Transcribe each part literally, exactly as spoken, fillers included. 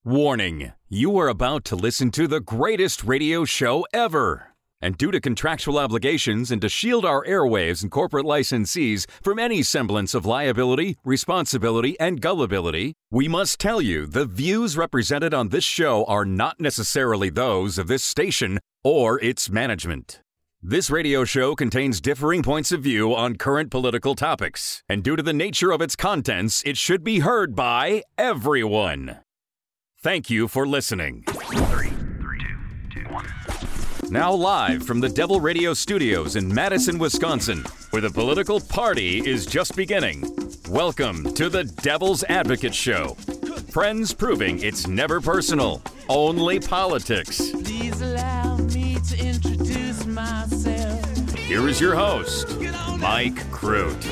Warning, you are about to listen to the greatest radio show ever. And due to contractual obligations and to shield our airwaves and corporate licensees from any semblance of liability, responsibility, and gullibility, we must tell you the views represented on this show are not necessarily those of this station or its management. This radio show contains differing points of view on current political topics, and due to the nature of its contents, it should be heard by everyone. Thank you for listening. Three, three, two, two, one. Now live from the Devil Radio Studios in Madison, Wisconsin, where the political party is just beginning. Welcome to the Devil's Advocate Show. Friends proving it's never personal, only politics. Please allow me to introduce myself. Here is your host, Mike Crute.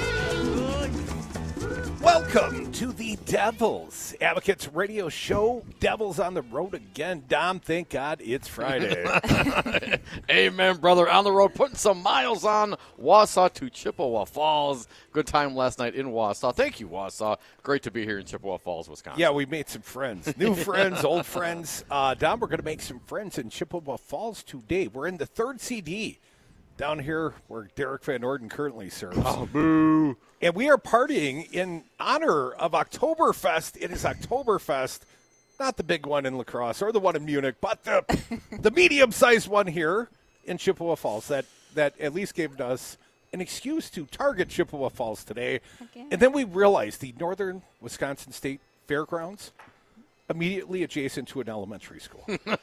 Welcome to the Devil's Advocates Radio Show. Devil's on the road again. Dom, thank God it's Friday. Amen, brother. On the road, putting some miles on Wausau to Chippewa Falls. Good time last night in Wausau. Thank you, Wausau. Great to be here in Chippewa Falls, Wisconsin. Yeah, we made some friends. New friends, old friends. Uh, Dom, we're going to make some friends in Chippewa Falls today. We're in the third C D. Down here where Derek Van Orden currently serves. Oh, boo. And we are partying in honor of Oktoberfest. It is Oktoberfest, not the big one in La Crosse or the one in Munich, but the the medium-sized one here in Chippewa Falls that, that at least gave us an excuse to target Chippewa Falls today. Okay. And then we realized the Northern Wisconsin State Fairgrounds, immediately adjacent to an elementary school.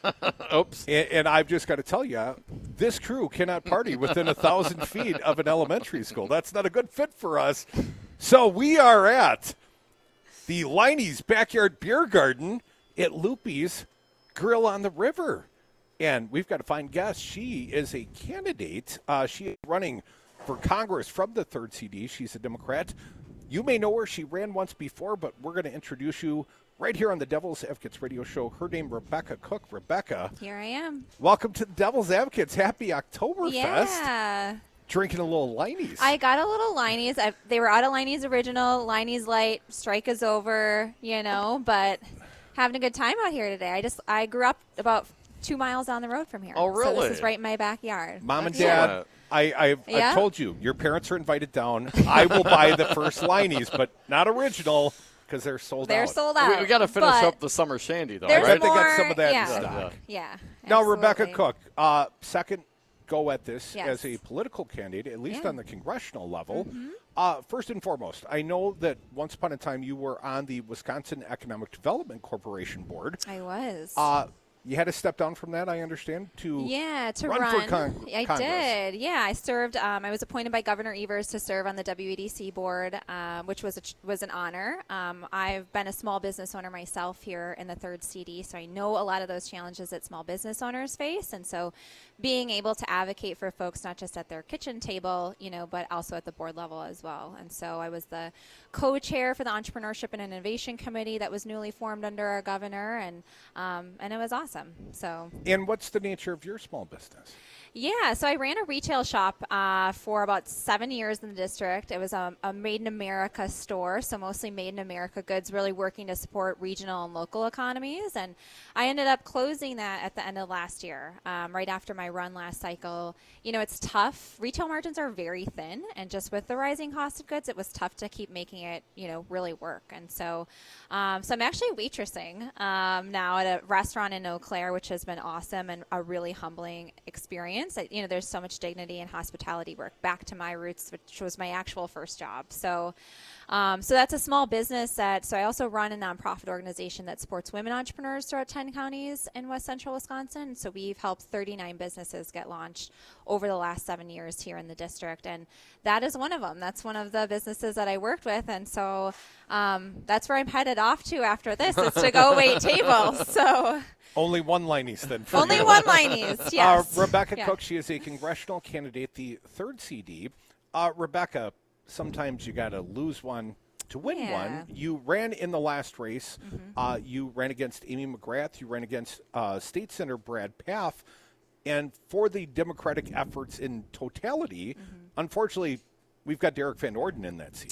Oops. And, and I've just got to tell you, this crew cannot party within a thousand feet of an elementary school. That's not a good fit for us. So we are at the Liney's Backyard Beer Garden at Loopy's Grill on the River. And we've got a fine guest. She is a candidate. Uh, she is running for Congress from the third C D. She's a Democrat. You may know her. She ran once before, but we're going to introduce you right here on the Devil's Advocates Radio Show. Her name, Rebecca Cook. Rebecca. Here I am. Welcome to the Devil's Advocates. Happy Oktoberfest. Yeah. Drinking a little Liney's. I got a little Liney's. I, they were out of Liney's Original. Liney's Light. Strike is over, you know, but having a good time out here today. I just, I grew up about two miles down the road from here. Oh, really? So this is right in my backyard. Mom and Excellent. Dad, I, I've, Yeah? I've told you, your parents are invited down. I will buy the first Liney's, but not original because they're sold They're out. sold out. We, we got to finish but up the summer shandy, though, There's right? They got more, some of that in yeah. stock. Yeah. Now, Rebecca absolutely. Cook, uh, second go at this Yes. as a political candidate, at least Yeah. on the congressional level. Mm-hmm. Uh, first and foremost, I know that once upon a time you were on the Wisconsin Economic Development Corporation board. I was. Uh, you had to step down from that, I understand, to Yeah, to run run. for Cong- I Congress. did. Yeah, I served. Um, I was appointed by Governor Evers to serve on the W E D C board, um, which was a, ch- was an honor. Um, I've been a small business owner myself here in the third C D, so I know a lot of those challenges that small business owners face, and so being able to advocate for folks not just at their kitchen table, you know, but also at the board level as well. And so I was the co-chair for the Entrepreneurship and Innovation Committee that was newly formed under our governor, and um, and it was awesome. So. And what's the nature of your small business? Yeah, so I ran a retail shop uh, for about seven years in the district. It was a, a Made in America store, so mostly Made in America goods, really working to support regional and local economies. And I ended up closing that at the end of last year, um, right after my run last cycle. You know, it's tough. Retail margins are very thin, and just with the rising cost of goods, it was tough to keep making it, you know, really work. And so, um, so I'm actually waitressing um, now at a restaurant in Eau Claire, which has been awesome and a really humbling experience. I, you know, there's so much dignity in hospitality work, back to my roots, which was my actual first job. So, um, so that's a small business that, so I also run a nonprofit organization that supports women entrepreneurs throughout ten counties in west central Wisconsin. So we've helped thirty-nine businesses get launched over the last seven years here in the district. And that is one of them. That's one of the businesses that I worked with. And so um, that's where I'm headed off to after this, is to go wait tables. So Only one Liney's then. For only you. one Liney's, yes. Uh, Rebecca Yeah. Cook, she is a congressional candidate, the third C D. Uh, Rebecca, sometimes you got to lose one to win Yeah. one. You ran in the last race. Mm-hmm. Uh, you ran against Amy McGrath. You ran against uh, State Senator Brad Paff. And for the Democratic efforts in totality, Mm-hmm. unfortunately, we've got Derek Van Orden in that seat.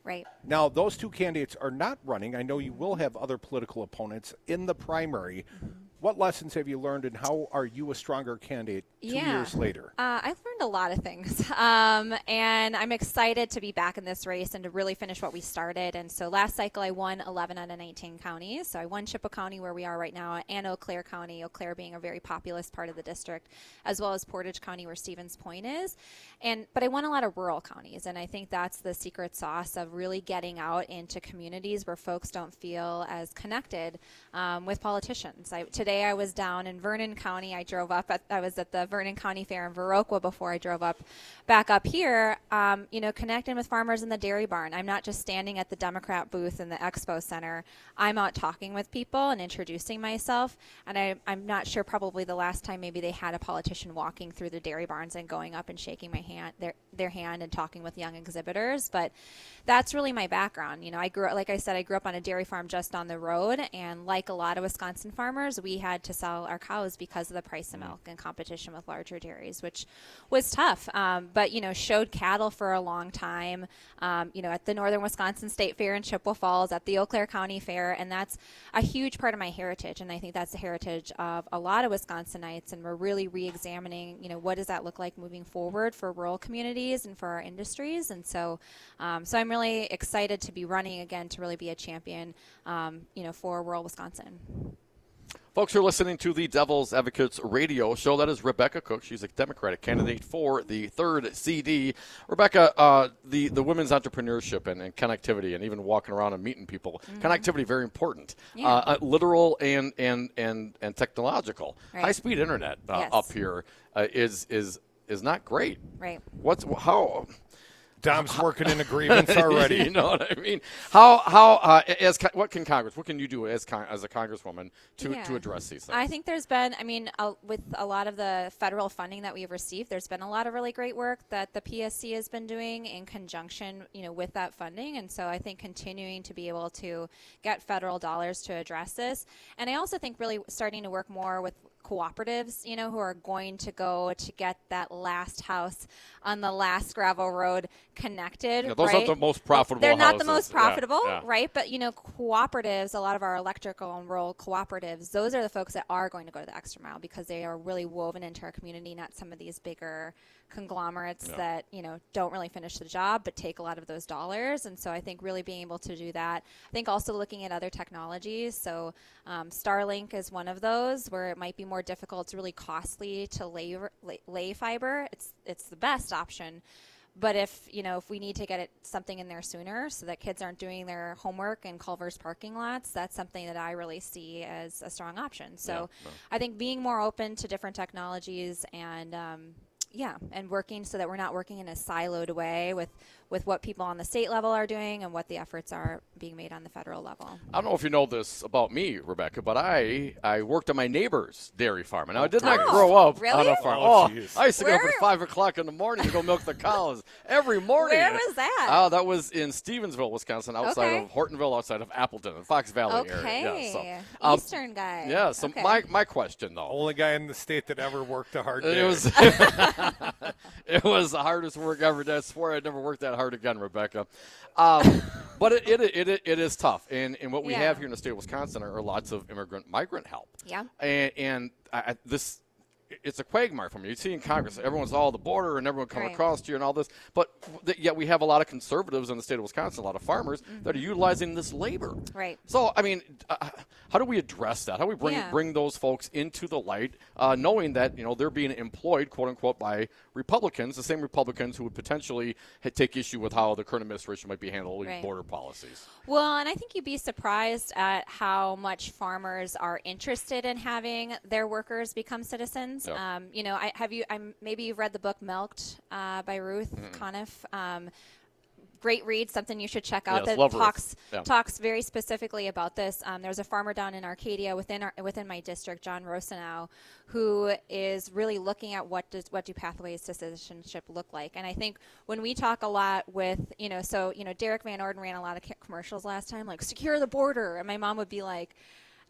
Right. Now, those two candidates are not running. I know you will have other political opponents in the primary. What lessons have you learned, and how are you a stronger candidate two Yeah. years later? Uh, I've learned a lot of things, um, and I'm excited to be back in this race and to really finish what we started. And so last cycle, I won eleven out of nineteen counties. So I won Chippewa County, where we are right now, and Eau Claire County, Eau Claire being a very populous part of the district, as well as Portage County, where Stevens Point is. And but I won a lot of rural counties, and I think that's the secret sauce of really getting out into communities where folks don't feel as connected um, with politicians. I, today I was down in Vernon County. I drove up. At, I was at the Vernon County Fair in Viroqua before I drove up back up here, um, you know, connecting with farmers in the dairy barn. I'm not just standing at the Democrat booth in the Expo Center. I'm out talking with people and introducing myself. And I, I'm not sure probably the last time maybe they had a politician walking through the dairy barns and going up and shaking my hand, their, their hand and talking with young exhibitors. But that's really my background. You know, I grew like I said, I grew up on a dairy farm just on the road. And like a lot of Wisconsin farmers, we had to sell our cows because of the price of milk and competition with larger dairies, which was tough. Um, but, you know, showed cattle for a long time, um, you know, at the Northern Wisconsin State Fair in Chippewa Falls, at the Eau Claire County Fair. And that's a huge part of my heritage. And I think that's the heritage of a lot of Wisconsinites. And we're really re-examining, you know, what does that look like moving forward for rural communities and for our industries. And so, um, so I'm really excited to be running again to really be a champion, um, you know, for rural Wisconsin. Folks, you're listening to the Devil's Advocates radio show. That is Rebecca Cook. She's a Democratic candidate for the third C D. Rebecca, uh, the, the women's entrepreneurship and, and connectivity and even walking around and meeting people, mm-hmm. connectivity, very important. Yeah. Uh, uh, literal and, and, and, and technological. Right. High-speed internet uh, Yes. up here uh, is, is, is not great. Right. What's how... Dom's working in agreements already. You know what I mean? How how uh, as what can Congress? What can you do as con- as a congresswoman to, Yeah. to address these things? I think there's been, I mean, uh, with a lot of the federal funding that we've received, there's been a lot of really great work that the P S C has been doing in conjunction, you know, with that funding. And so I think continuing to be able to get federal dollars to address this. And I also think really starting to work more with cooperatives, you know, who are going to go to get that last house on the last gravel road connected. Yeah, those right? aren't the most profitable They're not the houses. most Yeah, profitable, yeah. right? But, you know, cooperatives, a lot of our electrical and rural cooperatives, those are the folks that are going to go to the extra mile because they are really woven into our community, not some of these bigger conglomerates Yeah. that, you know, don't really finish the job but take a lot of those dollars. And so I think really being able to do that. I think also looking at other technologies. So um, Starlink is one of those where it might be more difficult. It's really costly to lay, lay, lay fiber. It's it's the best option. But if, you know, if we need to get it something in there sooner so that kids aren't doing their homework in Culver's parking lots, that's something that I really see as a strong option. So Yeah, no. I think being more open to different technologies and, um, yeah, and working so that we're not working in a siloed way with, with what people on the state level are doing and what the efforts are being made on the federal level. I don't know if you know this about me, Rebecca, but I I worked on my neighbor's dairy farm, and I did not Oh, grow up really? on a farm. Oh, Oh, jeez. I used to get up Where- at five o'clock in the morning to go milk the cows every morning. Where was that? Oh, that was in Stevensville, Wisconsin, outside Okay. of Hortonville, outside of Appleton, the Fox Valley Okay. area. Yeah, so, um, Eastern guy. yeah. So Okay. my my question though. Only guy in the state that ever worked a hard day. It was it was the hardest work ever. I swear I'd never worked that hard again, Rebecca. Um, but it, it, it, it is tough. And, and what we Yeah. have here in the state of Wisconsin are, are lots of immigrant migrant help. Yeah. And, and I, I- this, it's a quagmire for me. You see in Congress, everyone's all the border and everyone come Right. across to you and all this. But th- yet we have a lot of conservatives in the state of Wisconsin, a lot of farmers Mm-hmm. that are utilizing this labor. Right. So, I mean, uh, how do we address that? How do we bring Yeah. bring those folks into the light, uh, knowing that, you know, they're being employed, quote unquote, by Republicans, the same Republicans who would potentially ha- take issue with how the current administration might be handling Right. border policies? Well, and I think you'd be surprised at how much farmers are interested in having their workers become citizens. Yeah. Um, you know, I, have you? I'm, maybe you've read the book "Milked" uh, by Ruth Mm-hmm. Conniff. Um, great read, something you should check out. Yes, that love Ruth. talks Yeah. talks very specifically about this. Um, there's a farmer down in Arcadia within our, within my district, John Rosenau, who is really looking at what does what do pathways to citizenship look like. And I think when we talk a lot with, you know, so you know, Derek Van Orden ran a lot of ca- commercials last time, like secure the border, and my mom would be like,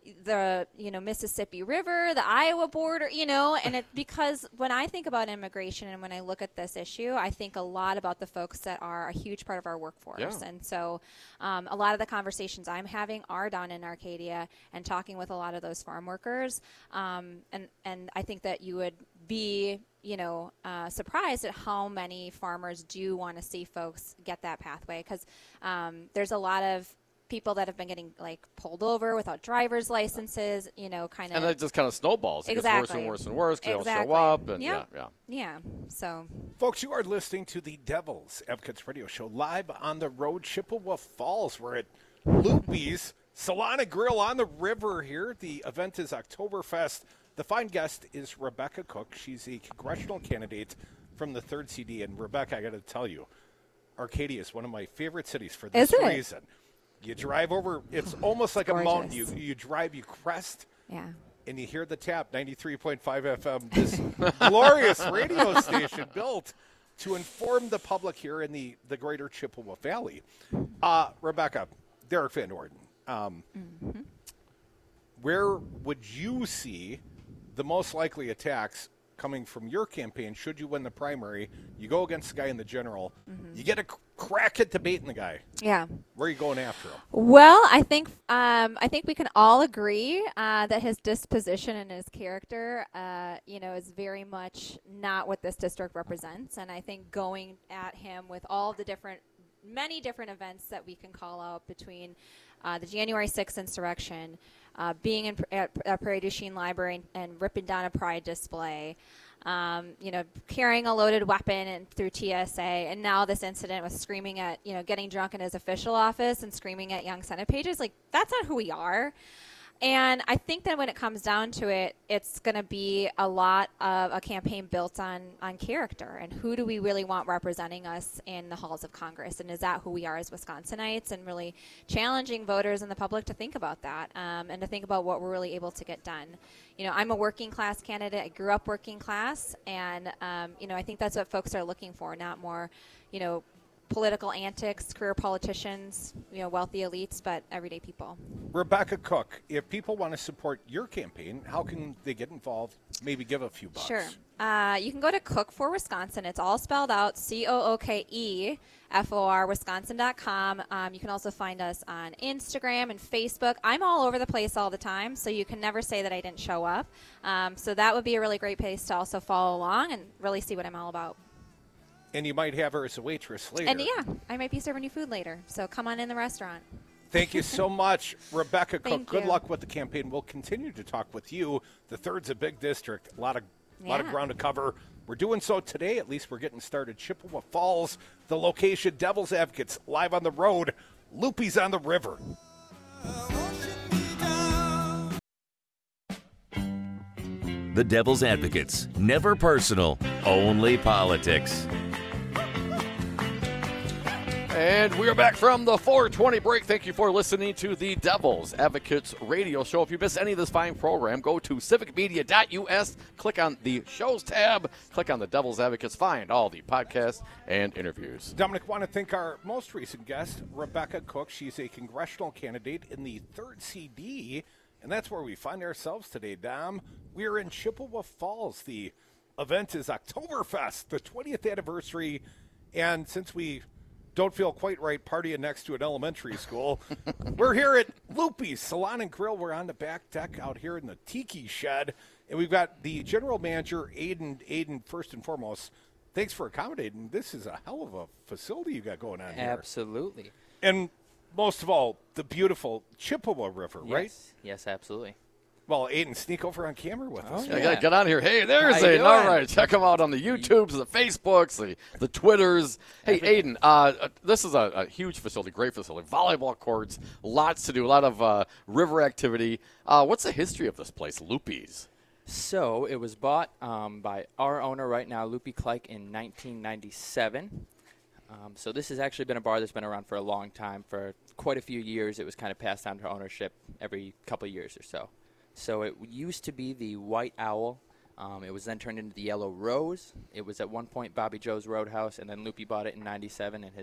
the you know Mississippi River, the Iowa border, you know, and it because when I think about immigration and when I look at this issue, I think a lot about the folks that are a huge part of our workforce. Yeah. And so um, a lot of the conversations I'm having are down in Arcadia and talking with a lot of those farm workers. Um, and, and I think that you would be, you know, uh, surprised at how many farmers do want to see folks get that pathway because um, there's a lot of people that have been getting like pulled over without driver's licenses, you know, kind of. And that just kind of snowballs. It exactly. gets worse and worse and worse because exactly. they don't show up. And yep. yeah, yeah. Yeah. So. Folks, you are listening to the Devil's Advocates Radio Show live on the road, Chippewa Falls. We're at Loopy's Salon and Grill on the river here. The event is Oktoberfest. The fine guest is Rebecca Cook. She's a congressional candidate from the third C D. And Rebecca, I got to tell you, Arcadia is one of my favorite cities for this is it? reason. You drive over, it's almost like Gorgeous. a mountain. You you drive, you crest, Yeah. and you hear the tap, ninety-three point five F M, this glorious radio station built to inform the public here in the, the greater Chippewa Valley. Uh, Rebecca, Derek Van Orden, um, Mm-hmm. where would you see the most likely attacks coming from your campaign should you win the primary? You go against the guy in the general. Mm-hmm. You get a crack at debating the guy. Yeah. Where are you going after him? Well, I think um, I think we can all agree uh, that his disposition and his character, uh, you know, is very much not what this district represents. And I think going at him with all the different, many different events that we can call out between uh, the January sixth insurrection, uh, being in, at, at Prairie du Chien Library and, and ripping down a pride display, Um, you know, carrying a loaded weapon and through T S A, and now this incident with screaming at, you know, getting drunk in his official office and screaming at young Senate pages. Like, that's not who we are. And I think that when it comes down to it, it's going to be a lot of a campaign built on, on character and who do we really want representing us in the halls of Congress, and is that who we are as Wisconsinites, and really challenging voters and the public to think about that um, and to think about what we're really able to get done. You know, I'm a working class candidate. I grew up working class, and, um, you know, I think that's what folks are looking for, not more, you know, political antics, career politicians, you know, wealthy elites, but everyday people. Rebecca Cook, if people want to support your campaign, how can they get involved? Maybe give a few bucks. Sure. Uh, you can go to Cook for Wisconsin. It's all spelled out, C O O K E F O R, Wisconsin dot com. Um, you can also find us on Instagram and Facebook. I'm all over the place all the time, so you can never say that I didn't show up. Um, so that would be a really great place to also follow along and really see what I'm all about. And you might have her as a waitress later. And yeah, I might be serving you food later, so come on in the restaurant. Thank you so much, Rebecca Cook. Thank Good you. luck with the campaign. We'll continue to talk with you. The third's a big district, a lot of, lot of Yeah. ground to cover. We're doing so today. At least we're getting started. Chippewa Falls, the location, Devil's Advocates, live on the road. Loopy's on the river. The Devil's Advocates. Never personal, only politics. And we are back from the four twenty break. Thank you for listening to the Devil's Advocates Radio Show. If you miss any of this fine program, go to civic media dot U S, click on the Shows tab, click on the Devil's Advocates, find all the podcasts and interviews. Dominic, want to thank our most recent guest, Rebecca Cook. She's a congressional candidate in the third C D, and that's where we find ourselves today, Dom. We're in Chippewa Falls. The event is Oktoberfest, the twentieth anniversary, and since we don't feel quite right partying next to an elementary school, we're here at Loopy's Salon and Grill. We're on the back deck out here in the Tiki Shed, and we've got the general manager, Aiden. Aiden, first and foremost, thanks for accommodating. This is a hell of a facility you got going on here. Absolutely. And most of all, the beautiful Chippewa River, right? Yes, yes, absolutely. Well, Aiden, sneak over on camera with us. Yeah, get- Get on here. Hey, there's How you Aiden. All doing? right. Check him out on the YouTubes, the Facebooks, the, the Twitters. Hey, Aiden, uh, uh, this is a, a huge facility, great facility. Volleyball courts, lots to do, a lot of uh, river activity. Uh, what's the history of this place, Loopy's? So it was bought um, by our owner right now, Loopy Kleik, in nineteen ninety-seven. Um, so this has actually been a bar that's been around for a long time. For quite a few years, it was kind of passed down to ownership every couple of years or so. So it used to be the White Owl. Um, it was then turned into the Yellow Rose. It was at one point Bobby Joe's Roadhouse, and then Loopy bought it in ninety-seven and has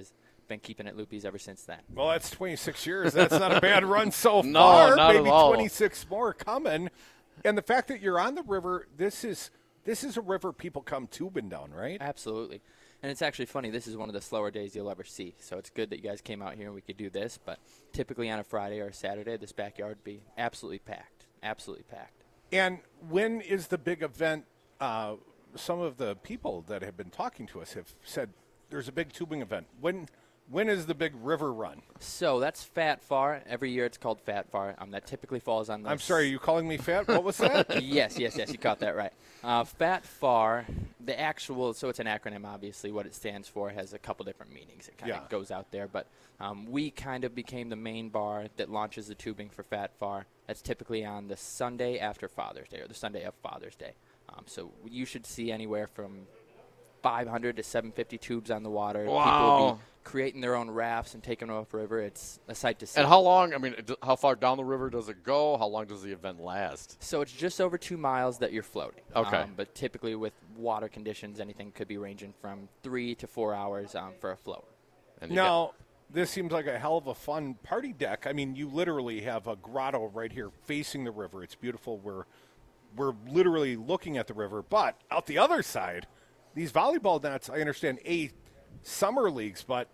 been keeping it Loopy's ever since then. Well, that's twenty-six years. That's not a bad run so No, far. not Maybe at all. twenty-six more coming. And the fact that you're on the river, this is this is a river people come tubing down, right? Absolutely. And it's actually funny. This is one of the slower days you'll ever see. So it's good that you guys came out here and we could do this. But typically on a Friday or a Saturday, this backyard would be absolutely packed. Absolutely packed. And when is the big event? Uh, some of the people that have been talking to us have said there's a big tubing event. When when is the big river run? So that's Fat Far. Every year it's called Fat Far. Um, that typically falls on the. I'm sorry, are you calling me fat? What was that? yes, yes, yes. You caught that right. Uh, Fat Far, the actual, so it's an acronym, obviously. What it stands for has a couple different meanings. It kind of Yeah. goes out there. But um, we kind of became the main bar that launches the tubing for Fat Far. That's typically on the Sunday after Father's Day or the Sunday of Father's Day. Um, so you should see anywhere from five hundred to seven hundred fifty tubes on the water. People will Wow. be creating their own rafts and taking them off river. It's a sight to see. And how long, I mean, d- how far down the river does it go? How long does the event last? So it's just over two miles that you're floating. Okay. Um, but typically with water conditions, anything could be ranging from three to four hours um, for a float. And you Now, this seems like a hell of a fun party deck. I mean, you literally have a grotto right here facing the river. It's beautiful. We're we're literally looking at the river. But out the other side, these volleyball nets, I understand, a summer leagues, but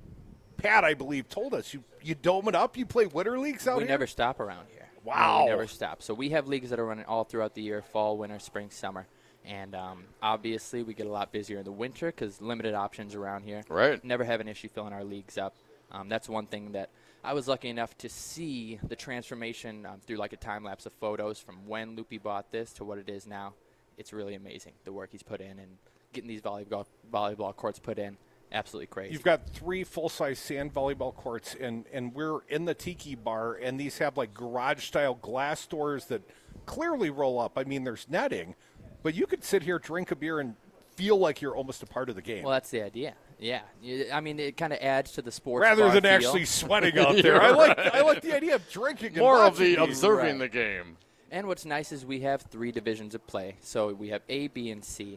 Pat, I believe, told us you, you dome it up. You play winter leagues out we here? never stop around here. No, Wow. we never stop. So we have leagues that are running all throughout the year, fall, winter, spring, summer. And um, obviously we get a lot busier in the winter because limited options around here. Right. Never have an issue filling our leagues up. Um, that's one thing that I was lucky enough to see the transformation um, through like a time lapse of photos from when Loopy bought this to what it is now. It's really amazing, the work he's put in and getting these volleyball volleyball courts put in. Absolutely crazy. You've got three full-size sand volleyball courts, and, and we're in the Tiki Bar, and these have, like, garage-style glass doors that clearly roll up. I mean, there's netting, but you could sit here, drink a beer, and feel like you're almost a part of the game. Well, that's the idea. Yeah. You- I mean, it kind of adds to the sports Rather bar than feel. actually sweating out there. I like I like the idea of drinking and More of watching the these. observing Right. the game. And what's nice is we have three divisions of play. So we have A, B, and C.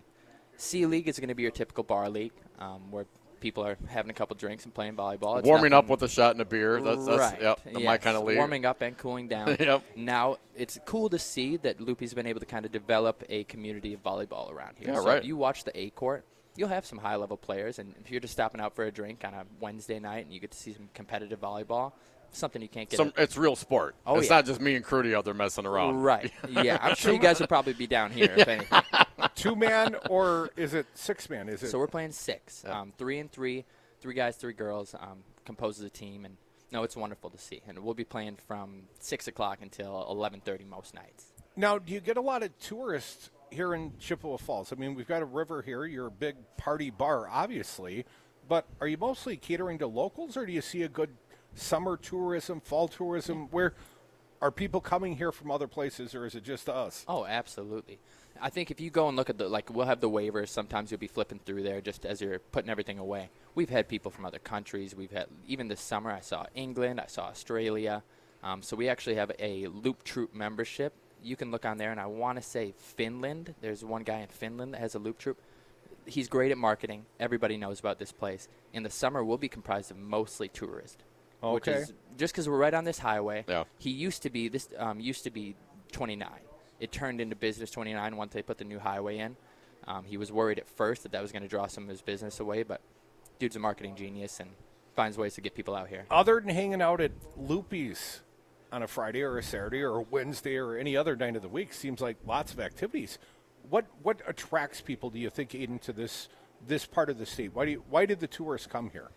C League is going to be your typical bar league um, where people are having a couple drinks and playing volleyball. It's Warming up nothing- with a shot and a beer. That's, that's right. yep, the yes. my kind of league. Warming up and cooling down. Yep. Now, it's cool to see that Loopy's been able to kind of develop a community of volleyball around here. Yeah, so right. if you watch the A court, you'll have some high-level players. And if you're just stopping out for a drink on a Wednesday night and you get to see some competitive volleyball, something you can't get Some, at- it's real sport. Oh, it's yeah. not just me and Crudy out there messing around. Right. Yeah, I'm sure you guys will probably be down here, if anything. Two-man, or is it six-man? Is it? So we're playing six, um, three and three, three guys, three girls, um, composes a team, and no, it's wonderful to see. And we'll be playing from six o'clock until eleven thirty most nights. Now, do you get a lot of tourists here in Chippewa Falls? I mean, we've got a river here. You're a big party bar, obviously, but are you mostly catering to locals, or do you see a good summer tourism, fall tourism? Where are people coming here from other places, or is it just us? Oh, absolutely. I think if you go and look at the, like, we'll have the waivers. Sometimes you'll be flipping through there just as you're putting everything away. We've had people from other countries. We've had, even this summer, I saw England, I saw Australia. Um, so we actually have a Loop Troop membership. You can look on there, and I want to say Finland. There's one guy in Finland that has a Loop Troop. He's great at marketing. Everybody knows about this place. In the summer, we'll be comprised of mostly tourists. Which Okay. is just because we're right on this highway. Yeah. He used to be this um, used to be twenty-nine. It turned into Business twenty-nine once they put the new highway in. Um, he was worried at first that that was going to draw some of his business away, but dude's a marketing genius and finds ways to get people out here. Other than hanging out at Loopy's on a Friday or a Saturday or a Wednesday or any other night of the week, seems like lots of activities. What what attracts people, do you think, Aiden, to this this part of the state? Why do you, why did the tourists come here?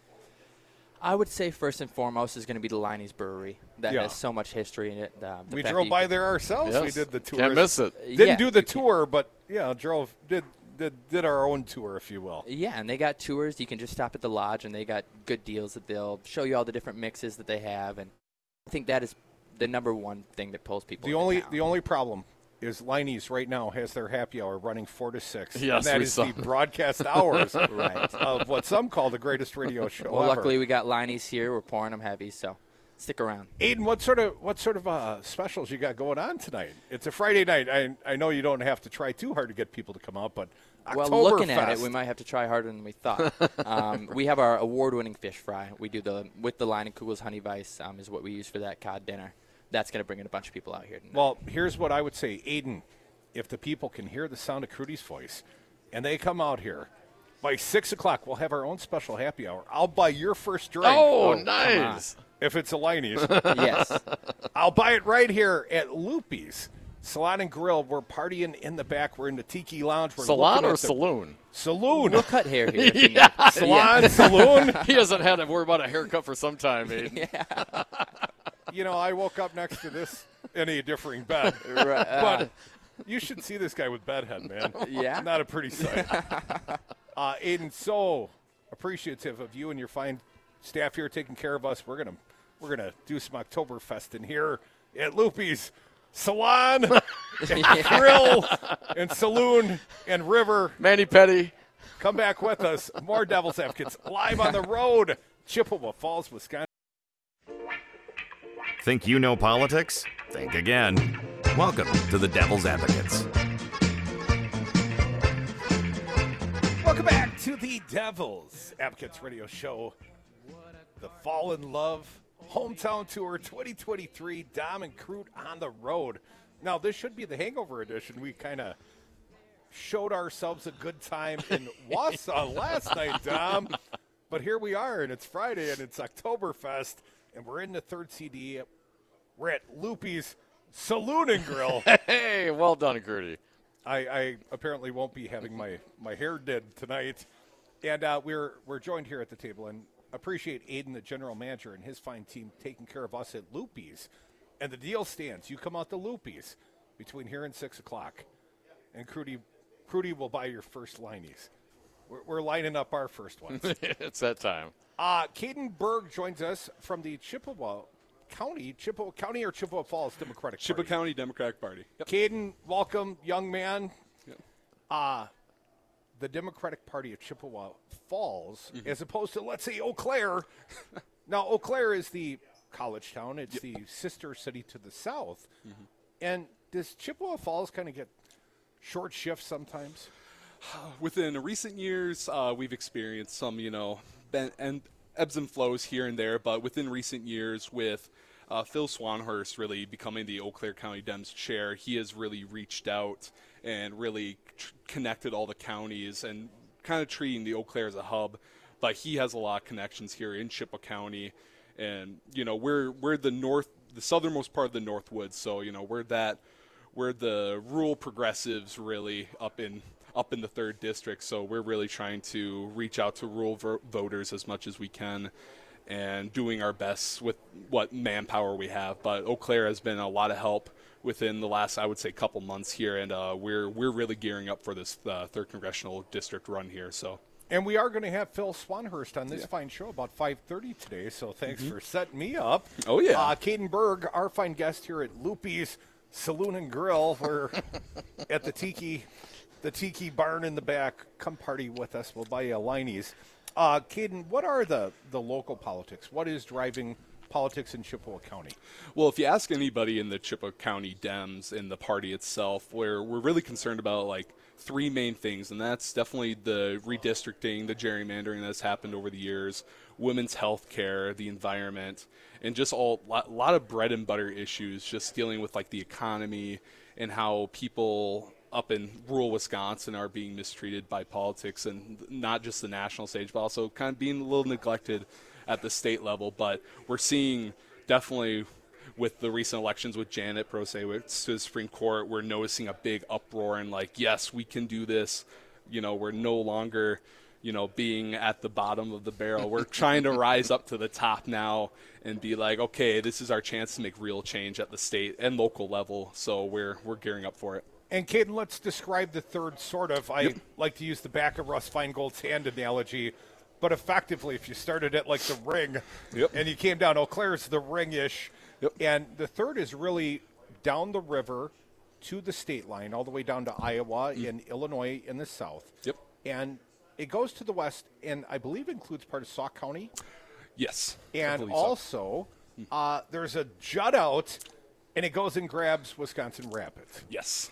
I would say first and foremost is going to be the Liney's Brewery. That Yeah. has so much history in it. Uh, the We fact that drove you by can- there ourselves. We Yes. did the tour. Can't miss it. Didn't Yeah, do the you can't- tour, but yeah, drove did did did our own tour, if you will. Yeah, and they got tours. You can just stop at the lodge, and they got good deals that they'll show you all the different mixes that they have. And I think that is the number one thing that pulls people The into only town. the only problem is Liney's right now has their happy hour running four to six. Yes, and that we is saw. the broadcast hours Right. of what some call the greatest radio show Well, ever. luckily we got Liney's here. We're pouring them heavy, so stick around. Aiden, what sort of what sort of uh, specials you got going on tonight? It's a Friday night. I I know you don't have to try too hard to get people to come out, but Well, looking at it, we might have to try harder than we thought. um, we have our award-winning fish fry. We do the with the Leinenkugel's honey Weiss um, is what we use for that cod dinner. That's going to bring in a bunch of people out here tonight. Well, here's what I would say, Aiden. If the people can hear the sound of Crudy's voice, and they come out here by six o'clock, we'll have our own special happy hour. I'll buy your first drink. Oh, Oh, nice. If it's a Liney's. Yes. I'll buy it right here at Loopy's Salon and Grill. We're partying in the back. We're in the Tiki Lounge. We're Salon looking or at the- saloon? Saloon. We'll cut hair here. if you need. Yeah. Salon, saloon. He hasn't had to worry about a haircut for some time, Aiden. You know, I woke up next to this in a differing bed. Right, uh, But you should see this guy with bedhead, man. Yeah? Not a pretty sight. uh, Aiden, so appreciative of you and your fine staff here taking care of us. We're gonna we're gonna do some Oktoberfest in here at Loopy's Salon, and Grill, and Saloon, and River. Manny Petty. Come back with us. More Devil's Advocates live on the road, Chippewa Falls, Wisconsin. Think you know politics? Think again. Welcome to the Devil's Advocates. Welcome back to the Devil's Advocates Radio Show. The Fall in Love Hometown Tour twenty twenty-three. Dom and Crute on the road. Now, this should be the hangover edition. We kind of showed ourselves a good time in Wausau last night, Dom. But here we are, and it's Friday, and it's Oktoberfest, and we're in the third C D. We're at Loopy's Saloon and Grill. Hey, well done, Gertie. I, I apparently won't be having my, my hair did tonight. And uh, we're we're joined here at the table, and appreciate Aiden, the general manager, and his fine team taking care of us at Loopy's. And the deal stands. You come out to Loopy's between here and six o'clock, and Crudy, Crudy will buy your first Liney's. We're, we're lining up our first ones. It's that time. Uh, Caden Berg joins us from the Chippewa County, Chippewa County or Chippewa Falls Democratic Chippewa Party. County Democratic Party. Yep. Caden, welcome, young man. Yep. Uh, the Democratic Party of Chippewa Falls, Mm-hmm. as opposed to, let's say, Eau Claire. Now, Eau Claire is the college town. It's Yep. the sister city to the south. Mm-hmm. And does Chippewa Falls kind of get short shifts sometimes? Within recent years, uh, we've experienced some, you know, ben- and ebbs and flows here and there, but within recent years with uh, Phil Swanhurst really becoming the Eau Claire County Dems chair, he has really reached out and really tr- connected all the counties and kind of treating the Eau Claire as a hub. But he has a lot of connections here in Chippewa County, and you know we're we're the north, the southernmost part of the Northwoods, so you know we're that we're the rural progressives really up in. up in the third district, so we're really trying to reach out to rural vo- voters as much as we can and doing our best with what manpower we have. But Eau Claire has been a lot of help within the last, I would say, couple months here, and uh, we're we're really gearing up for this uh, third congressional district run here. So. And we are going to have Phil Swanhurst on this Yeah. fine show about five thirty today, so thanks for setting me up. Oh, yeah. Uh, Caden Berg, our fine guest here at Loopy's Saloon and Grill. We're at the Tiki the Tiki Barn in the back. Come party with us. We'll buy you a Liney's. Uh, Caden, what are the, the local politics? What is driving politics in Chippewa County? Well, if you ask anybody in the Chippewa County Dems in the party itself, we're, we're really concerned about like three main things, and that's definitely the redistricting, the gerrymandering that's happened over the years, women's health care, the environment, and just all a lot, lot of bread and butter issues, just dealing with like the economy and how people up in rural Wisconsin are being mistreated by politics, and not just the national stage, but also kind of being a little neglected at the state level. But we're seeing definitely with the recent elections with Janet Prosewicz to the Supreme Court, we're noticing a big uproar and like, yes, we can do this. You know, we're no longer, you know, being at the bottom of the barrel. We're trying to rise up to the top now and be like, okay, this is our chance to make real change at the state and local level. So we're we're gearing up for it. And, Caden, let's describe the third sort of. I Yep. like to use the back of Russ Feingold's hand analogy, but effectively, if you started at like the ring Yep. and you came down, Eau Claire's the ring-ish, Yep. and the third is really down the river to the state line, all the way down to Iowa and Illinois in the south. Yep. And it goes to the west, and I believe includes part of Sauk County, Yes. I and believe so. also uh, there's a jut out, and it goes and grabs Wisconsin Rapids. Yes.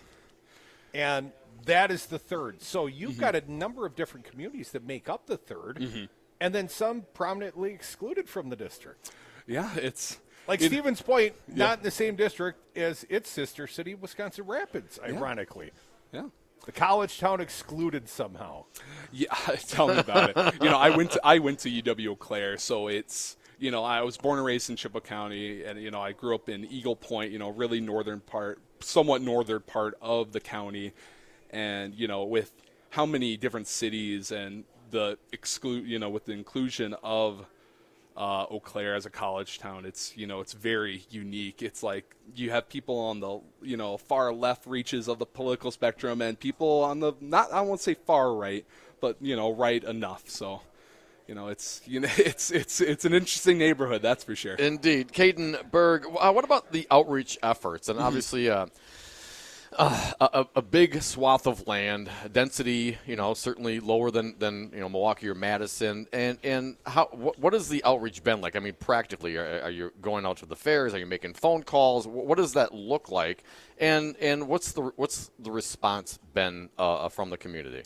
And that is the third. So you've mm-hmm. got a number of different communities that make up the third, mm-hmm. and then some prominently excluded from the district. Yeah, it's... Like it, Stevens Point, yeah. not in the same district as its sister city, Wisconsin Rapids, ironically. Yeah. yeah. The college town excluded somehow. Yeah, tell me about it. You know, I went to I went to U W Eau Claire, so it's, you know, I was born and raised in Chippewa County, and, you know, I grew up in Eagle Point, you know, really northern part, somewhat northern part of the county. And, you know, with how many different cities and the exclude, you know, with the inclusion of Uh, Eau Claire as a college town, it's, you know, it's very unique. It's like you have people on the, you know, far left reaches of the political spectrum and people on the, not, I won't say far right, but, you know, right enough. So, you know, it's, you know, it's, it's, it's an interesting neighborhood. That's for sure. Indeed. Caden Berg, uh, what about the outreach efforts? And obviously, uh, Uh, a, a big swath of land, density, you know, certainly lower than, than you know Milwaukee or Madison, and and how what, what has the outreach been like? I mean, practically, are, are you going out to the fairs? Are you making phone calls? What does that look like? And and what's the what's the response been uh, from the community?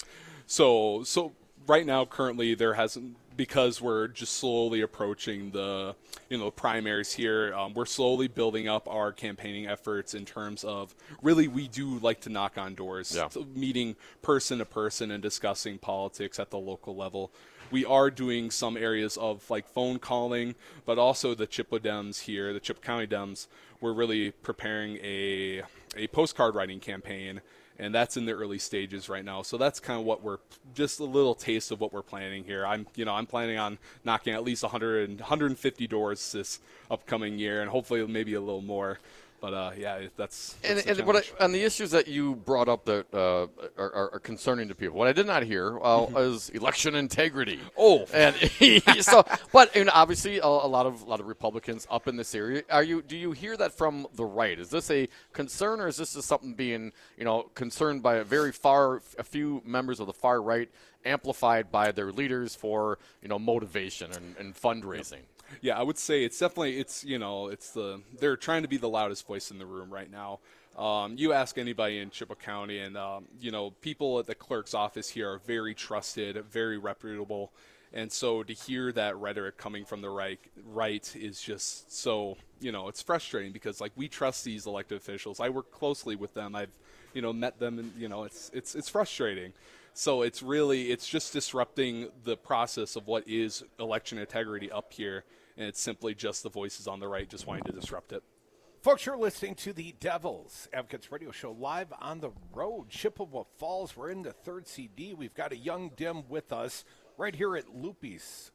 So so right now, currently, there hasn't. Because we're just slowly approaching the, you know, primaries here, um, we're slowly building up our campaigning efforts in terms of really we do like to knock on doors, yeah. so meeting person to person and discussing politics at the local level. We are doing some areas of like phone calling, but also the Chippewa Dems here, the Chippewa County Dems, we're really preparing a a postcard writing campaign. And that's in the early stages right now. So that's kind of what we're, just a little taste of what we're planning here. I'm, you know, I'm planning on knocking at least one hundred, one hundred fifty doors this upcoming year, and hopefully maybe a little more. But uh, yeah, that's, that's and, and what I, and the issues that you brought up that uh, are, are concerning to people. What I did not hear uh, mm-hmm. is election integrity. Oh, and so, but you know, obviously, a, a lot of a lot of Republicans up in this area. Are you? Do you hear that from the right? Is this a concern, or is this just something being you know concerned by a very far a few members of the far right, amplified by their leaders for you know motivation and, and fundraising? Yep. Yeah, I would say it's definitely, it's, you know, it's the, they're trying to be the loudest voice in the room right now. Um, you ask anybody in Chippewa County and, um, you know, people at the clerk's office here are very trusted, very reputable. And so to hear that rhetoric coming from the right, right is just so, you know, it's frustrating because, like, we trust these elected officials. I work closely with them. I've, you know, met them and, you know, it's, it's, it's frustrating. So it's really, it's just disrupting the process of what is election integrity up here. And it's simply just the voices on the right just wanting to disrupt it. Folks, you're listening to the Devil's Advocates Radio Show live on the road. Chippewa Falls, we're in the third C D. We've got a young Dem with us right here at Loopy's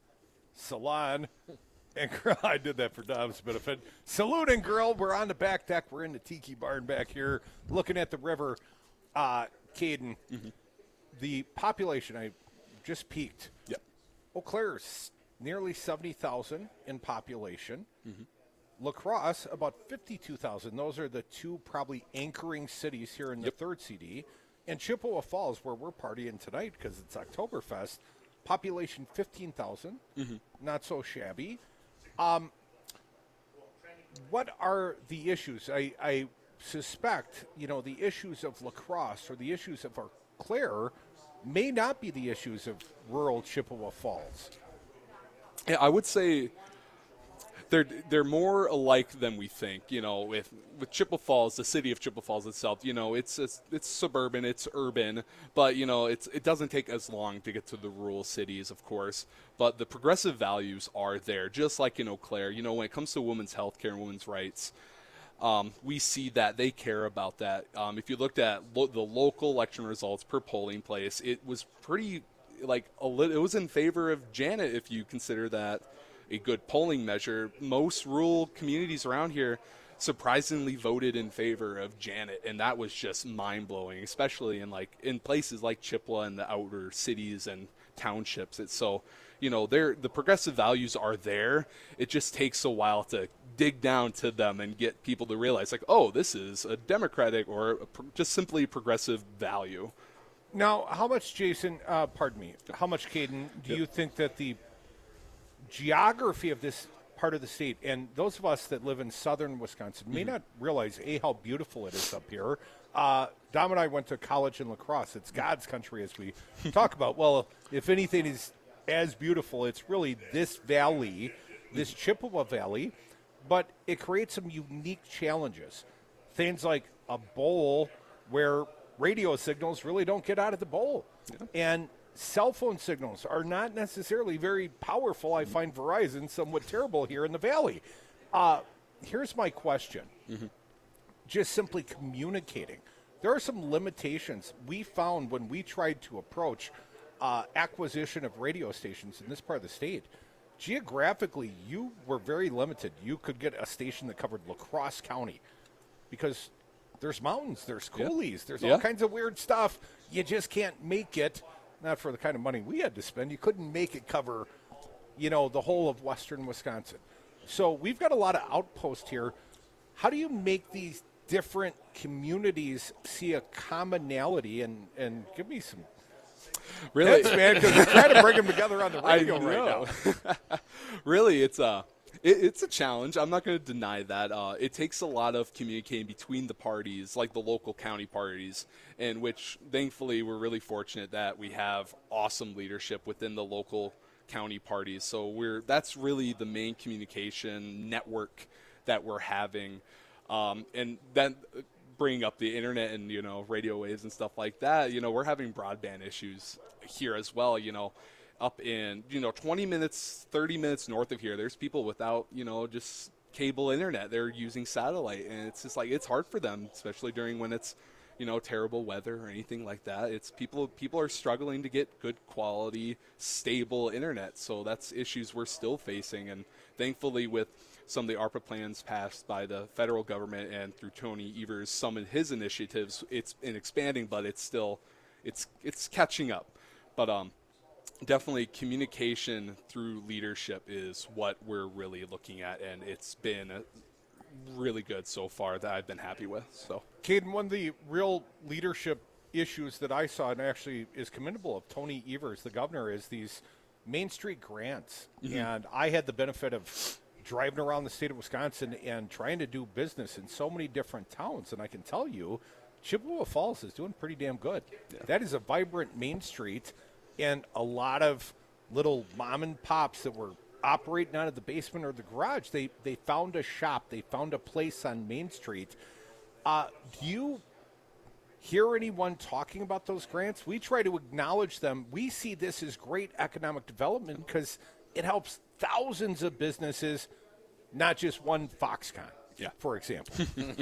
Salon. And I did that for Dom's benefit. Salute and Grill, we're on the back deck. We're in the Tiki Barn back here looking at the river. Uh, Caden, mm-hmm. the population, I just peeked. Yep. Eau Claire's nearly seventy thousand in population. Mm-hmm. La Crosse, about fifty-two thousand. Those are the two probably anchoring cities here in the yep. third C D. And Chippewa Falls, where we're partying tonight because it's Oktoberfest, population fifteen thousand. Mm-hmm. Not so shabby. Um, what are the issues? I, I suspect, you know, the issues of La Crosse or the issues of Eau Claire may not be the issues of rural Chippewa Falls. Yeah, I would say they're they're more alike than we think. You know, with with Chippewa Falls, the city of Chippewa Falls itself, you know, it's it's, it's suburban, it's urban, but you know, it's it doesn't take as long to get to the rural cities, of course. But the progressive values are there, just like in Eau Claire. You know, when it comes to women's health care and women's rights, um, we see that they care about that. Um, if you looked at lo- the local election results per polling place, it was pretty. Like a li- it was in favor of Janet, if you consider that a good polling measure. Most rural communities around here surprisingly voted in favor of Janet, and that was just mind-blowing, especially in like in places like Chippewa and the outer cities and townships. It's so, you know, they're, the progressive values are there. It just takes a while to dig down to them and get people to realize, like, oh, this is a democratic or a pro- just simply progressive value. Now, how much, Jason, uh, pardon me, how much, Caden, do yep. you think that the geography of this part of the state, and those of us that live in southern Wisconsin may mm-hmm. not realize, A, how beautiful it is up here. Uh, Dom and I went to college in La Crosse. It's God's country, as we talk about. Well, if anything is as beautiful, it's really this valley, this Chippewa Valley, but it creates some unique challenges. Things like a bowl where radio signals really don't get out of the bowl. Yeah. And cell phone signals are not necessarily very powerful. I find Verizon somewhat terrible here in the valley. Uh, here's my question. Mm-hmm. Just simply communicating. There are some limitations we found when we tried to approach uh, acquisition of radio stations in this part of the state. Geographically, you were very limited. You could get a station that covered La Crosse County because there's mountains, there's coulees, yeah. there's all yeah. kinds of weird stuff. You just can't make it, not for the kind of money we had to spend. You couldn't make it cover, you know, the whole of western Wisconsin. So we've got a lot of outposts here. How do you make these different communities see a commonality and, and give me some really, hits, man, because we're trying to bring them together on the radio right now. Really, it's a it, it's a challenge. I'm not going to deny that. Uh, it takes a lot of communicating between the parties, like the local county parties, in which thankfully we're really fortunate that we have awesome leadership within the local county parties. So we're that's really the main communication network that we're having. Um, and then bringing up the internet and, you know, radio waves and stuff like that, you know, we're having broadband issues here as well, you know, up in, you know, twenty minutes, thirty minutes north of here, there's people without, you know, just cable internet. They're using satellite, and it's just like, it's hard for them, especially during when it's, you know, terrible weather or anything like that. It's people, people are struggling to get good quality, stable internet. So that's issues we're still facing. And thankfully with some of the ARPA plans passed by the federal government and through Tony Evers, some of his initiatives, it's in expanding, but it's still, it's it's catching up. But um, definitely communication through leadership is what we're really looking at, and it's been a really good so far that I've been happy with. So, Caden, one of the real leadership issues that I saw, and actually is commendable of Tony Evers, the governor, is these Main Street grants. Mm-hmm. And I had the benefit of driving around the state of Wisconsin and trying to do business in so many different towns. And I can tell you, Chippewa Falls is doing pretty damn good. Yeah. That is a vibrant Main Street and a lot of little mom and pops that were operating out of the basement or the garage. They they found a shop. They found a place on Main Street. Uh, do you hear anyone talking about those grants? We try to acknowledge them. We see this as great economic development because it helps thousands of businesses, not just one Foxconn, yeah. for example.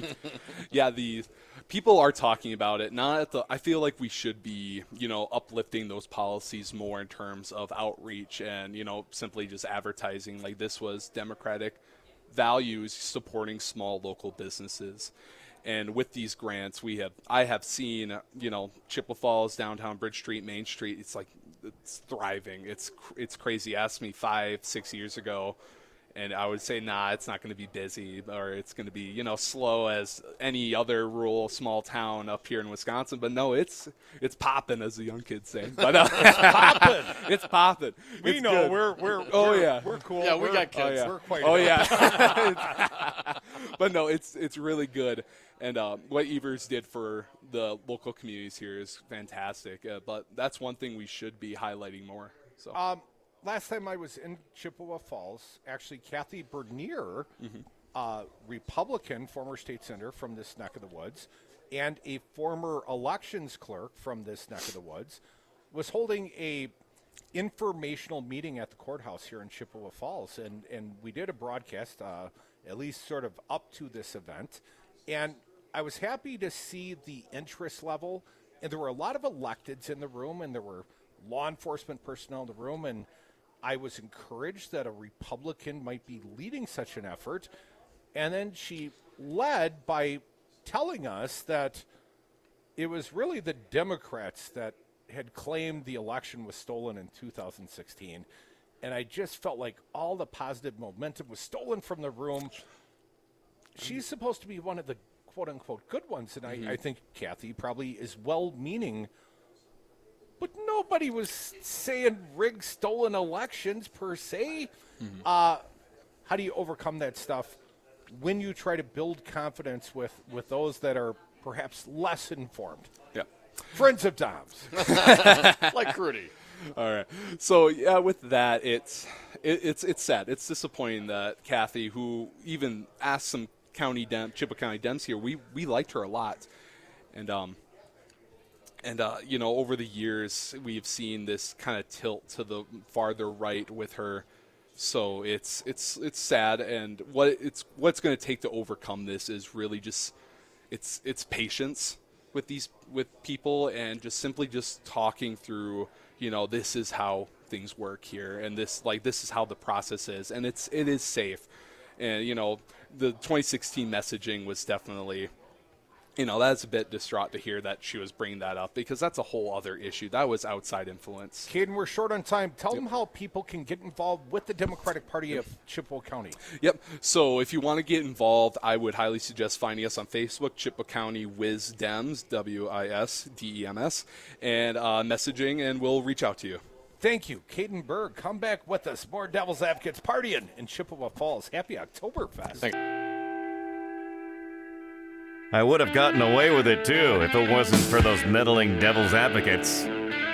Yeah, the people are talking about it. Not at the. I feel like we should be, you know, uplifting those policies more in terms of outreach and, you know, simply just advertising. Like this was Democratic values supporting small local businesses. And with these grants, we have I have seen, you know, Chippewa Falls, downtown Bridge Street, Main Street. It's like it's thriving. It's it's crazy. Ask me five, six years ago, and I would say, nah, it's not going to be busy, or it's going to be, you know, slow as any other rural small town up here in Wisconsin. But no, it's it's popping, as the young kids say. But uh, it's popping. It's popping. We it's know good. we're we're oh we're, yeah we're cool. Yeah, we we're, got kids. Oh, yeah. We're quite. Oh yeah. But no, it's it's really good. And uh, what Evers did for the local communities here is fantastic. Uh, but that's one thing we should be highlighting more. So, um, last time I was in Chippewa Falls, actually, Kathy Bernier, mm-hmm. uh, Republican, former state senator from this neck of the woods, and a former elections clerk from this neck of the woods, was holding a informational meeting at the courthouse here in Chippewa Falls, and and we did a broadcast, uh, at least sort of up to this event. And I was happy to see the interest level, and there were a lot of electeds in the room, and there were law enforcement personnel in the room, and I was encouraged that a Republican might be leading such an effort. And then she led by telling us that it was really the Democrats that had claimed the election was stolen in two thousand sixteen. And I just felt like all the positive momentum was stolen from the room. She's supposed to be one of the quote-unquote good ones, and mm-hmm. I, I think Kathy probably is well-meaning, but nobody was saying rigged, stolen elections per se. Mm-hmm. Uh, how do you overcome that stuff when you try to build confidence with, with those that are perhaps less informed? Yeah. Friends of Dom's. Like Rudy. All right. So yeah, with that, it's it, it's it's sad. It's disappointing that Kathy, who even asked some county Dem, Chippewa County Dems here, we we liked her a lot, and um and uh, you know, over the years we've seen this kind of tilt to the farther right with her. So it's it's it's sad, and what it's what's going to take to overcome this is really just it's it's patience with these with people, and just simply just talking through. You know, this is how things work here, and this like this is how the process is, and it's it is safe. And you know, the twenty sixteen messaging was definitely, you know, that's a bit distraught to hear that she was bringing that up, because that's a whole other issue. That was outside influence. Caden, we're short on time. Tell yep. them how people can get involved with the Democratic Party of Chippewa County. Yep. So if you want to get involved, I would highly suggest finding us on Facebook, Chippewa County Wiz Dems, W I S D E M S, and uh, messaging, and we'll reach out to you. Thank you, Caden Berg. Come back with us. More Devil's Advocates partying in Chippewa Falls. Happy Oktoberfest. Thank you. I would have gotten away with it, too, if it wasn't for those meddling devil's advocates.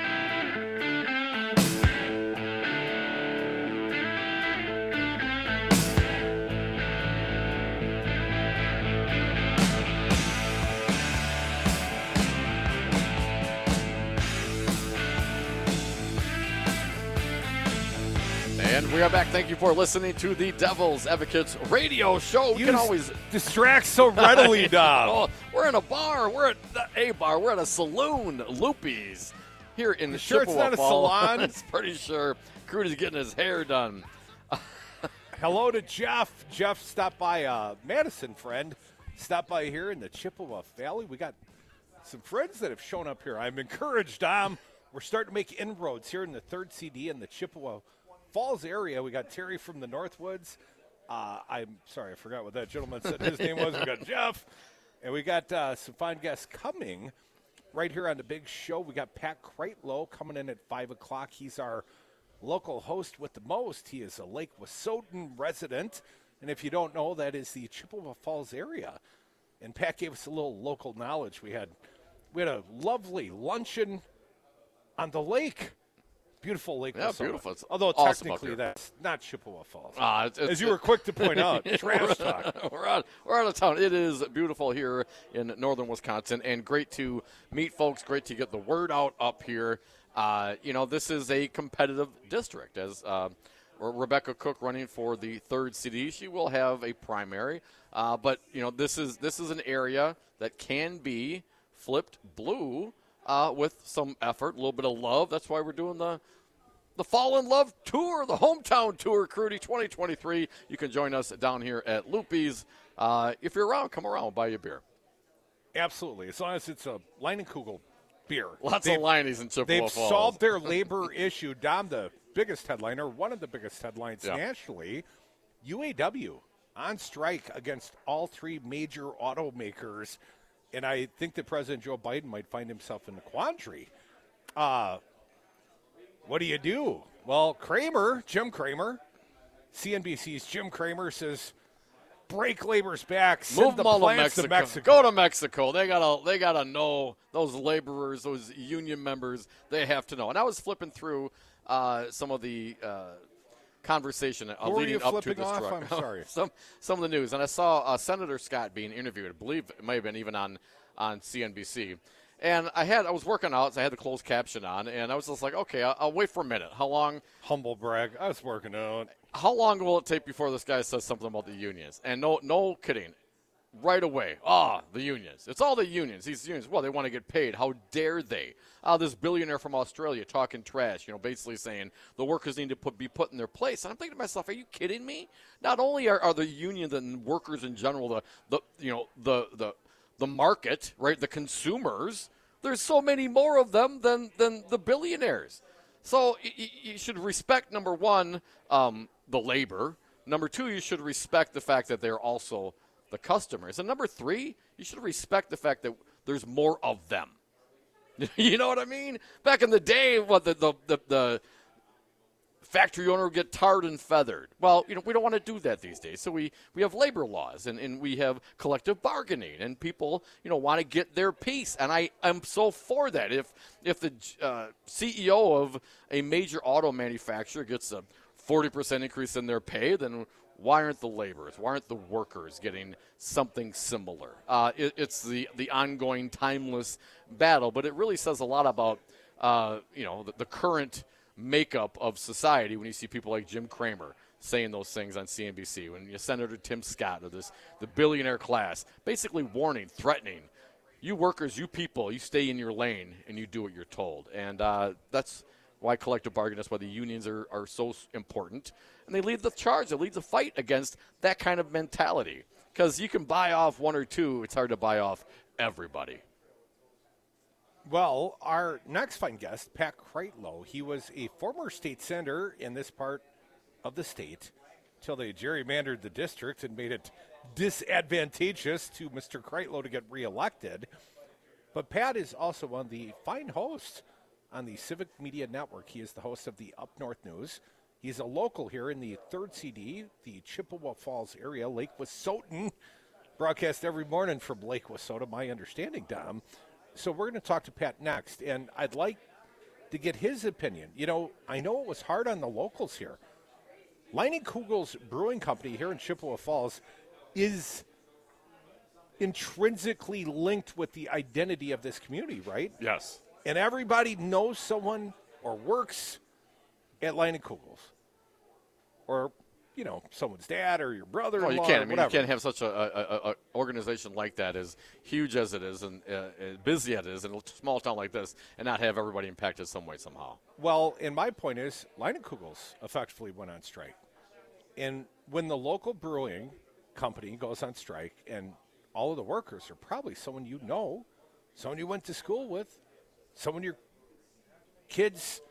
And we are back. Thank you for listening to the Devil's Advocates radio show. You You can s- always distract so readily, Dom. Oh, we're in a bar. We're at a bar. We're at a saloon, Loopy's, here in You sure it's Chippewa not a Falls. salon? It's pretty sure Crudy's getting his hair done. Hello to Jeff. Jeff stopped by, uh, Madison friend, stopped by here in the Chippewa Valley. We got some friends that have shown up here. I'm encouraged, Dom. We're starting to make inroads here in the third C D in the Chippewa Falls area. We got Terry from the Northwoods. Uh, I'm sorry, I forgot what that gentleman said his name was. We got Jeff. And we got uh, some fine guests coming right here on the big show. We got Pat Kreitlow coming in at five o'clock. He's our local host with the most. He is a Lake Wausoden resident. And if you don't know, that is the Chippewa Falls area. And Pat gave us a little local knowledge. We had we had a lovely luncheon on the lake. Beautiful Lake Yeah, Wausoden. beautiful. It's Although awesome up technically here. that's not Chippewa Falls. Ah, it's- it's- As you were quick to point out, trash talk. we're out, we're out of town. It is beautiful here in northern Wisconsin, and great to meet folks. Great to get the word out up here. Uh, you know, this is a competitive district. As uh, Rebecca Cook running for the third C D, she will have a primary. Uh, but you know, this is this is an area that can be flipped blue uh, with some effort, a little bit of love. That's why we're doing the. The Fall in Love Tour, the Hometown Tour, Crudy twenty twenty-three. You can join us down here at Loopy's. Uh, if you're around, come around, buy you a beer. Absolutely. As long as it's a Leinenkugel beer. Lots They've- of Lineys in Chippewa They've Falls. solved their labor issue. Dom, the biggest headliner, one of the biggest headlines Yeah. nationally, U A W on strike against all three major automakers. And I think that President Joe Biden might find himself in a quandary. Uh, what do you do? Well, Kramer, Jim Kramer, C N B C's Jim Kramer says, break labor's back, send Move the them all to plants Mexico. to Mexico. Go to Mexico. They gotta they gotta know those laborers, those union members. They have to know. And I was flipping through uh, some of the uh, conversation uh, Who are leading you up to flipping this off? truck. I'm sorry. some some of the news, and I saw uh, Senator Scott being interviewed. I believe it may have been even on on C N B C. And I had I was working out, so I had the closed caption on, and I was just like, okay, I'll, I'll wait for a minute. How long? Humble brag. I was working out. How long will it take before this guy says something about the unions? And no, no kidding. Right away. Ah, the unions. It's all the unions. These unions, well, they want to get paid. How dare they? Ah, this billionaire from Australia talking trash, you know, basically saying the workers need to put, be put in their place. And I'm thinking to myself, are you kidding me? Not only are, are the unions and workers in general the, the you know, the, the, the market, right, the consumers, there's so many more of them than, than the billionaires. So you, you should respect, number one, um, the labor. Number two, you should respect the fact that they're also the customers. And number three, you should respect the fact that there's more of them. You know what I mean? Back in the day, what the the the, the factory owner would get tarred and feathered. Well, you know, we don't want to do that these days. So we, we have labor laws and, and we have collective bargaining, and people, you know, want to get their piece. And I am so for that. If if the uh, C E O of a major auto manufacturer gets a forty percent increase in their pay, then why aren't the laborers, why aren't the workers getting something similar? Uh, it, it's the, the ongoing timeless battle, but it really says a lot about, uh, you know, the, the current makeup of society when you see people like Jim Cramer saying those things on C N B C, when you Senator Tim Scott or this the billionaire class basically warning, threatening, you workers, you people, you stay in your lane and you do what you're told. And uh, that's why collective bargaining, that's why the unions are, are so important. And they lead the charge, they lead the fight against that kind of mentality. Because you can buy off one or two, it's hard to buy off everybody. Well, our next fine guest, Pat Kreitlow, he was a former state senator in this part of the state until they gerrymandered the district and made it disadvantageous to Mister Kreitlow to get reelected. But Pat is also one of the fine hosts on the Civic Media Network. He is the host of the Up North News. He's a local here in the third C D, the Chippewa Falls area, Lake Wissota. Broadcast every morning from Lake Wissota, my understanding, Dom. So we're going to talk to Pat next, and I'd like to get his opinion. You know, I know it was hard on the locals here. Leinenkugel's Brewing Company here in Chippewa Falls is intrinsically linked with the identity of this community, right? Yes. And everybody knows someone or works at Leinenkugel's, or, you know, someone's dad or your brother. Well, you can't. I mean, whatever. you can't have such a, a, a, a organization like that, as huge as it is and uh, as busy as it is in a small town like this, and not have everybody impacted some way somehow. Well, and my point is, Leinenkugel's effectively went on strike. And when the local brewing company goes on strike, and all of the workers are probably someone you know, someone you went to school with, someone your kids'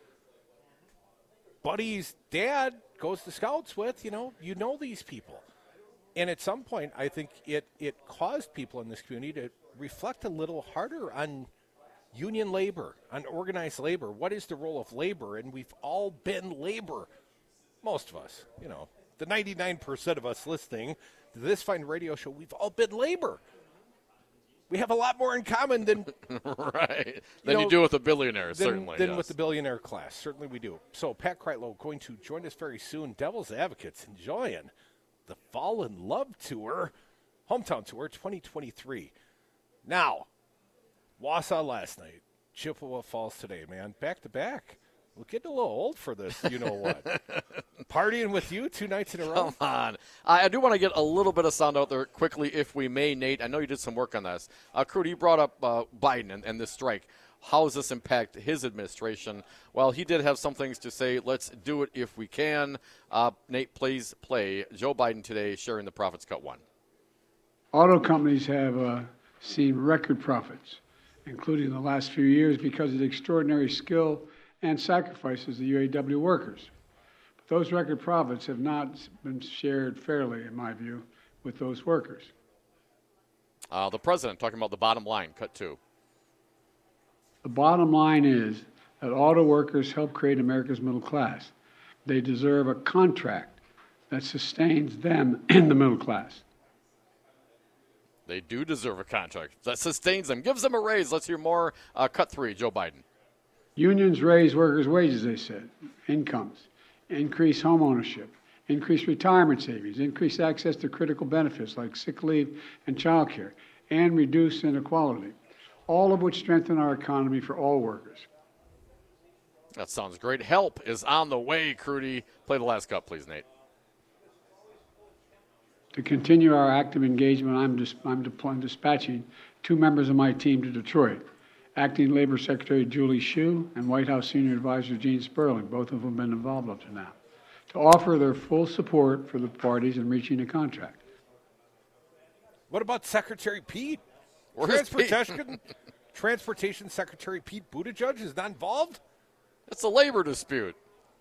buddy's dad goes to scouts with, you know, you know these people. And at some point, I think it, it caused people in this community to reflect a little harder on union labor, on organized labor. What is the role of labor? And we've all been labor, most of us, you know, the ninety-nine percent of us listening to this fine radio show, we've all been labor. We have a lot more in common than right than you, know, you do with a billionaire, than, certainly. Than yes. with the billionaire class. Certainly we do. So Pat Kreitlow going to join us very soon. Devil's Advocates enjoying the Fall in Love Tour, Hometown Tour twenty twenty-three. Now, Wausau last night, Chippewa Falls today, man. Back to back. We're getting a little old for this, you know what. Partying with you two nights in a row. Come on. I, I do want to get a little bit of sound out there quickly, if we may, Nate. I know you did some work on this. Uh, Crudy, you brought up uh, Biden and, and this strike. How does this impact his administration? Well, he did have some things to say. Let's do it if we can. Uh, Nate, please play Joe Biden today sharing the profits cut one. Auto companies have uh, seen record profits, including the last few years, because of the extraordinary skill and sacrifices of the U A W workers. But those record profits have not been shared fairly, in my view, with those workers. Uh, the president talking about the bottom line, cut two. The bottom line is that auto workers help create America's middle class. They deserve a contract that sustains them in the middle class. They do deserve a contract that sustains them, gives them a raise. Let's hear more. Uh, cut three, Joe Biden. Unions raise workers' wages, they said, incomes, increase home ownership, increase retirement savings, increase access to critical benefits like sick leave and child care, and reduce inequality, all of which strengthen our economy for all workers. That sounds great. Help is on the way, Crudy. Play the last cut, please, Nate. To continue our active engagement, I'm, dis- I'm deploying, dispatching two members of my team to Detroit, Acting Labor Secretary Julie Hsu and White House Senior Advisor Gene Sperling, both of whom have been involved up to now, to offer their full support for the parties in reaching a contract. What about Secretary Pete? Where's Transportation, Transportation Secretary Pete Buttigieg is not involved? It's a labor dispute.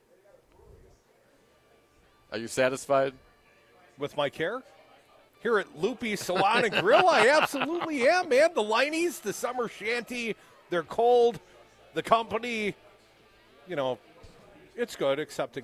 Are you satisfied? With my care? Here at Loopy Salon and Grill, I absolutely am, man. The Lineys, the summer shanty, they're cold. The company, you know, it's good, except in